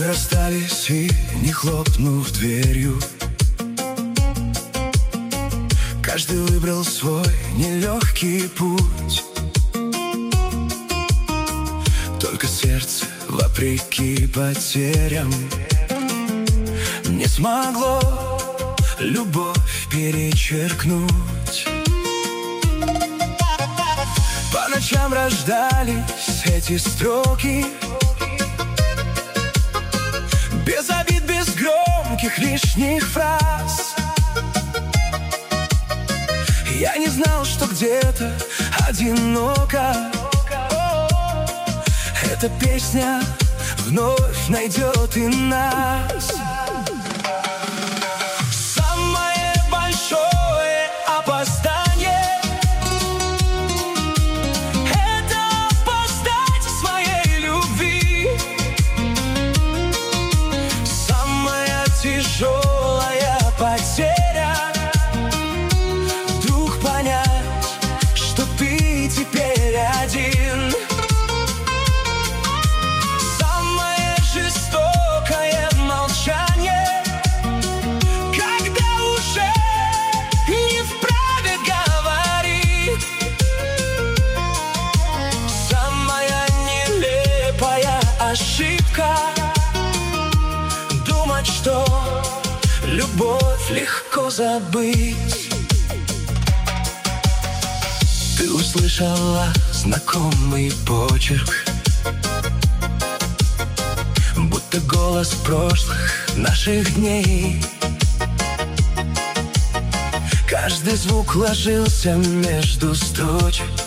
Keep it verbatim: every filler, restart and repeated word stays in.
расстались и не хлопнув дверью. Каждый выбрал свой нелегкий путь. Только сердце, вопреки потерям, не смогло любовь перечеркнуть. По ночам рождались эти строки, без обид, без громких лишних фраз. Я не знал, что где-то одиноко эта песня вновь найдет и нас. Самое большое опоздание — это опоздать к своей любви. Самая тяжелая потеря — вдруг понять, что ты теперь один. Самое жестокое молчание, когда уже не вправе говорить. Самая нелепая ошибка — думать, что любовь легко забыть. Ты услышала знакомый почерк, будто голос прошлых наших дней. Каждый звук ложился между строчек,